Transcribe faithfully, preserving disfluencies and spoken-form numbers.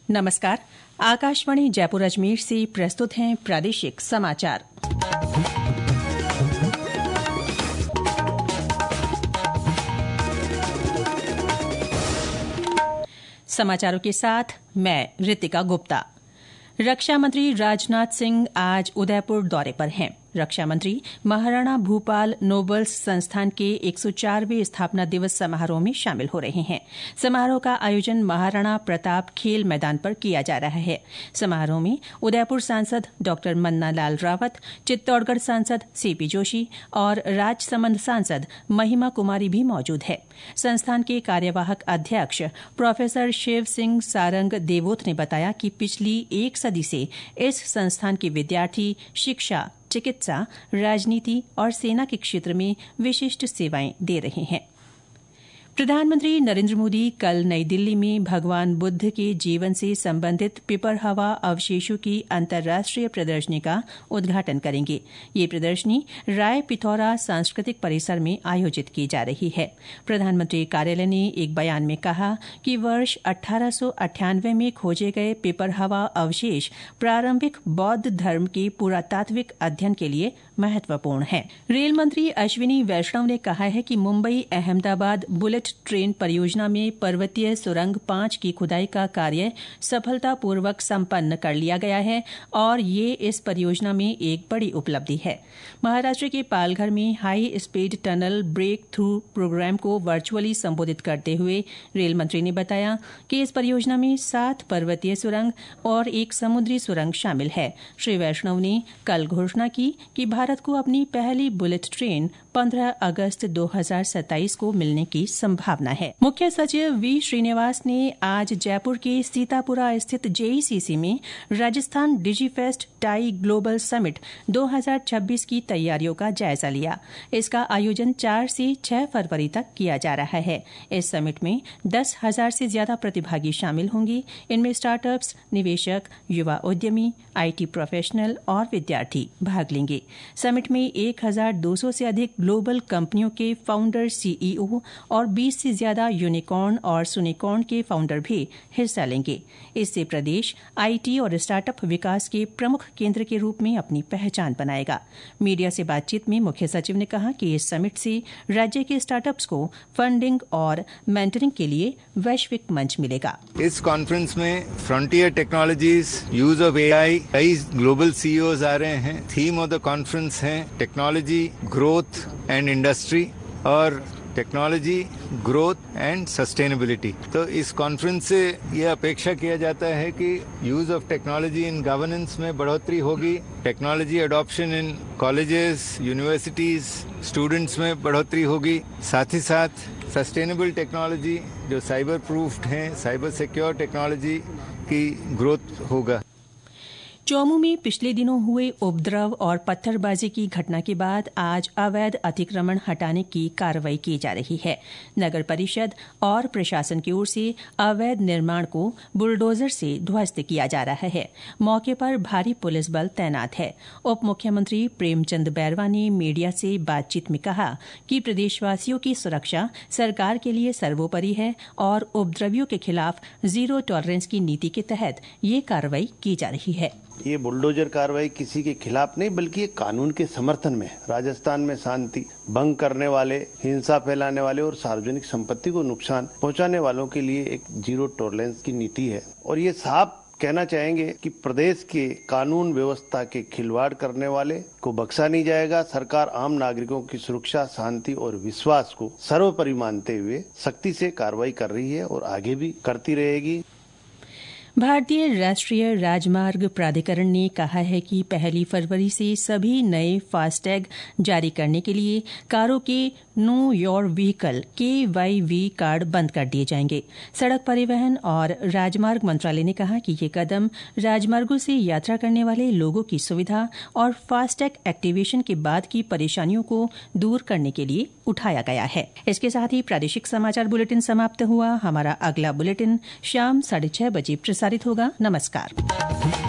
नमस्कार। आकाशवाणी जयपुर अजमेर से प्रस्तुत हैं प्रादेशिक समाचार। समाचारों के साथ मैं ऋतिका गुप्ता। रक्षा मंत्री राजनाथ सिंह आज उदयपुर दौरे पर हैं। रक्षा मंत्री महाराणा भूपाल नोबल्स संस्थान के एक सौ चारवें स्थापना दिवस समारोह में शामिल हो रहे हैं। समारोह का आयोजन महाराणा प्रताप खेल मैदान पर किया जा रहा है। समारोह में उदयपुर सांसद डॉ मन्ना लाल रावत, चित्तौड़गढ़ सांसद सीपी जोशी और राजसमंद सांसद महिमा कुमारी भी मौजूद है। संस्थान के कार्यवाहक अध्यक्ष प्रोफेसर शिव सिंह सारंग देवोत ने बताया कि पिछली एक सदी से इस संस्थान के विद्यार्थी शिक्षा, चिकित्सा, राजनीति और सेना के क्षेत्र में विशिष्ट सेवाएं दे रहे हैं। प्रधानमंत्री नरेंद्र मोदी कल नई दिल्ली में भगवान बुद्ध के जीवन से संबंधित पिपरहवा अवशेषों की अंतर्राष्ट्रीय प्रदर्शनी का उद्घाटन करेंगे। ये प्रदर्शनी राय पिथौरा सांस्कृतिक परिसर में आयोजित की जा रही है। प्रधानमंत्री कार्यालय ने एक बयान में कहा कि वर्ष अठारह सौ अट्ठानवे में खोजे गए पिपरहवा अवशेष प्रारंभिक बौद्ध धर्म के पुरातात्विक अध्ययन के लिए महत्वपूर्ण है। रेल मंत्री अश्विनी वैष्णव ने कहा है कि मुंबई अहमदाबाद बुलेट ट्रेन परियोजना में पर्वतीय सुरंग पांच की खुदाई का कार्य सफलतापूर्वक संपन्न कर लिया गया है और ये इस परियोजना में एक बड़ी उपलब्धि है। महाराष्ट्र के पालघर में high speed tunnel breakthrough programme को वर्चुअली संबोधित करते हुए रेल मंत्री ने बताया कि इस परियोजना में सात पर्वतीय सुरंग और एक समुद्री सुरंग शामिल है। श्री वैष्णव ने कल घोषणा की कि भारत को अपनी पहली बुलेट ट्रेन पंद्रह अगस्त दो हजार सत्ताईस को मिलने की संभावना है। मुख्य सचिव वी श्रीनिवास ने आज जयपुर के सीतापुरा स्थित जेईसीसी में Rajasthan digifest TiE global summit दो हजार छब्बीस की तैयारियों का जायजा लिया। इसका आयोजन चार से छह फरवरी तक किया जा रहा है। इस समिट में दस हजार से ज्यादा प्रतिभागी शामिल होंगे। इनमें स्टार्टअप्स, निवेशक, युवा उद्यमी, आईटी प्रोफेशनल और विद्यार्थी भाग लेंगे। समिट में एक हजार दो सौ से अधिक ग्लोबल कंपनियों के फाउंडर, सीईओ और बीस से ज्यादा यूनिकॉर्न और सुनिकॉर्न के फाउंडर भी हिस्सा लेंगे। इससे प्रदेश आईटी और स्टार्टअप विकास के प्रमुख केंद्र के रूप में अपनी पहचान बनाएगा। मीडिया से बातचीत में मुख्य सचिव ने कहा कि इस समिट से राज्य के स्टार्टअप्स को फंडिंग और मेंटरिंग के लिए वैश्विक मंच मिलेगा। इस कॉन्फ्रेंस में frontier technologies, use of AI, कई ग्लोबल सीईओज आ रहे हैं। थीम ऑफ द कॉन्फ्रेंस है टेक्नोलॉजी, ग्रोथ एंड इंडस्ट्री और टेक्नोलॉजी, ग्रोथ एंड सस्टेनेबिलिटी। तो इस कॉन्फ्रेंस से ये अपेक्षा किया जाता है कि use of technology in governance में बढ़ोतरी होगी, technology adoption in colleges, universities, students में बढ़ोतरी होगी। साथ ही साथ सस्टेनेबल टेक्नोलॉजी जो साइबर प्रूफ्ड हैं, साइबर सिक्योर टेक्नोलॉजी की ग्रोथ होगा। चौमू में पिछले दिनों हुए उपद्रव और पत्थरबाजी की घटना के बाद आज अवैध अतिक्रमण हटाने की कार्रवाई की जा रही है। नगर परिषद और प्रशासन की ओर से अवैध निर्माण को बुलडोजर से ध्वस्त किया जा रहा है। मौके पर भारी पुलिस बल तैनात है। उप मुख्यमंत्री प्रेमचंद बैरवा ने मीडिया से बातचीत में कहा कि प्रदेशवासियों की सुरक्षा सरकार के लिए सर्वोपरि है और उपद्रवियों के खिलाफ जीरो टॉलरेंस की नीति के तहत ये कार्रवाई की जा रही है। ये बुलडोजर कार्रवाई किसी के खिलाफ नहीं बल्कि एक कानून के समर्थन में, राजस्थान में शांति भंग करने वाले, हिंसा फैलाने वाले और सार्वजनिक संपत्ति को नुकसान पहुंचाने वालों के लिए एक जीरो टॉलरेंस की नीति है। और ये साफ कहना चाहेंगे कि प्रदेश के कानून व्यवस्था के खिलवाड़ करने वाले को बख्शा नहीं जाएगा। सरकार आम नागरिकों की सुरक्षा, शांति और विश्वास को सर्वोपरि मानते हुए सख्ती से कार्रवाई कर रही है और आगे भी करती रहेगी। भारतीय राष्ट्रीय राजमार्ग प्राधिकरण ने कहा है कि पहली फरवरी से सभी नए फास्टैग जारी करने के लिए कारों के know your vehicle K Y V card बंद कर दिए जाएंगे। सड़क परिवहन और राजमार्ग मंत्रालय ने कहा कि ये कदम राजमार्गों से यात्रा करने वाले लोगों की सुविधा और फास्टैग एक्टिवेशन के बाद की परेशानियों को दूर करने के लिए उठाया गया है। इसके साथ ही प्रादेशिक समाचार बुलेटिन समाप्त हुआ। हमारा अगला बुलेटिन शाम साढ़े छह बजे प्रसारित होगा। नमस्कार।